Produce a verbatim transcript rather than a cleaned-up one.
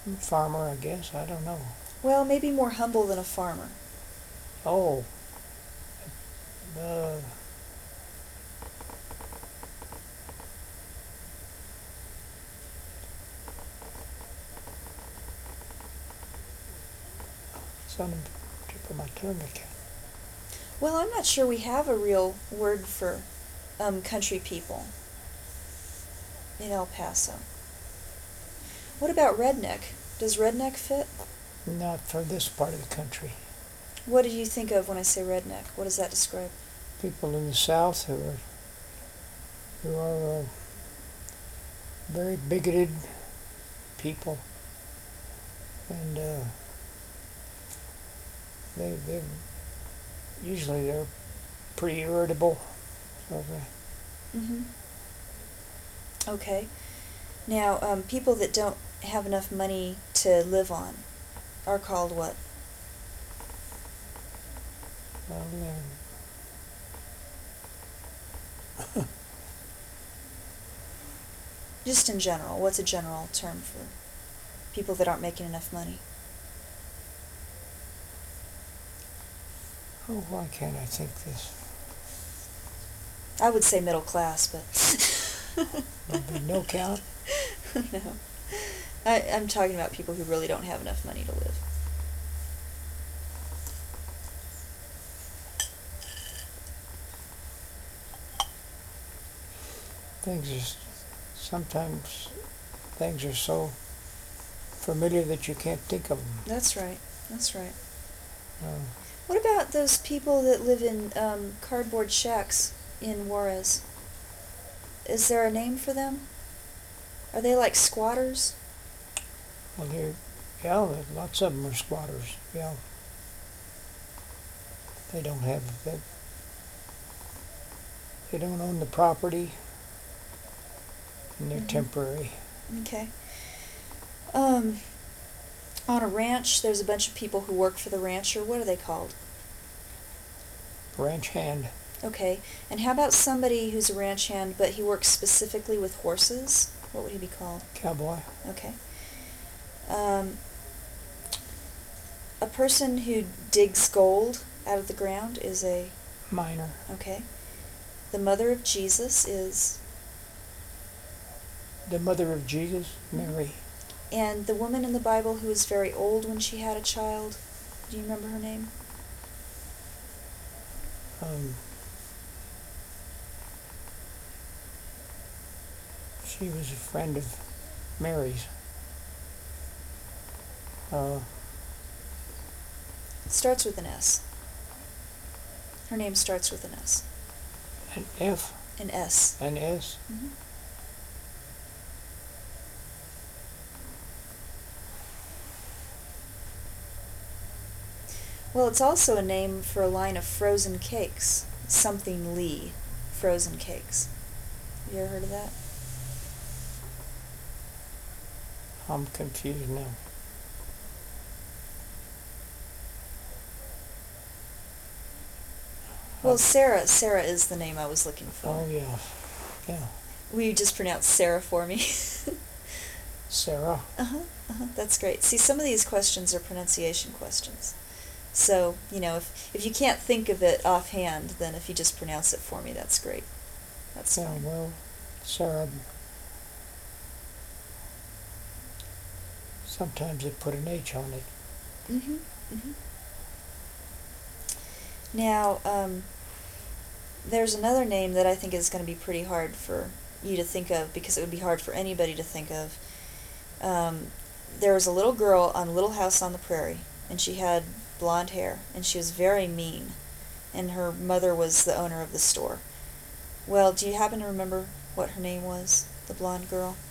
Farmer, I guess. I don't know. Well, maybe more humble than a farmer. Oh, uh, it's on the tip of my tongue. I can't. Well, I'm not sure we have a real word for um, country people in El Paso. What about redneck? Does redneck fit? Not for this part of the country. What do you think of when I say redneck? What does that describe? People in the South who are who are uh, very bigoted people, and uh, they they usually they're pretty irritable. So they, Mm-hmm. Okay. Now, um, people that don't have enough money to live on are called what? well, they're Just in general, what's a general term for people that aren't making enough money? oh, why can't I think this? I would say middle class, but There'd be no count. no. I, I'm talking about people who really don't have enough money to live. Things are sometimes things are so familiar that you can't think of them. That's right. That's right. Uh, What about those people that live in um, cardboard shacks in Juarez? Is there a name for them? Are they like squatters? well, they're, yeah, lots of them are squatters. Yeah, they don't have they, they don't own the property, and they're Mhm. temporary. Okay. Um, on a ranch, there's a bunch of people who work for the rancher. What are they called? Ranch hand. Okay. And how about somebody who's a ranch hand, but he works specifically with horses? What would he be called? Cowboy. Okay. Um, a person who digs gold out of the ground is a... Miner. Okay. The mother of Jesus is... The mother of Jesus, Mary. And the woman in the Bible who was very old when she had a child, do you remember her name? Um, she was a friend of Mary's. Uh, It starts with an S. Her name starts with an S. an F, An S. an S. Mm-hmm. Well, it's also a name for a line of frozen cakes. Something Lee frozen cakes. Have you ever heard of that? I'm confused now. Well, Sarah. Sarah is the name I was looking for. Oh yeah, yeah. Will you just pronounce Sarah for me? Sarah. Uh-huh, uh-huh. That's great. See, some of these questions are pronunciation questions. So, you know, if, if you can't think of it offhand, then if you just pronounce it for me, that's great. That's Yeah, fine. well, Sarah. Sometimes they put an H on it. Mm-hmm, mm-hmm. Now, um, there's another name that I think is going to be pretty hard for you to think of, because it would be hard for anybody to think of. Um, there was a little girl on Little House on the Prairie, and she had blonde hair, and she was very mean, and her mother was the owner of the store. Well, do you happen to remember what her name was, the blonde girl?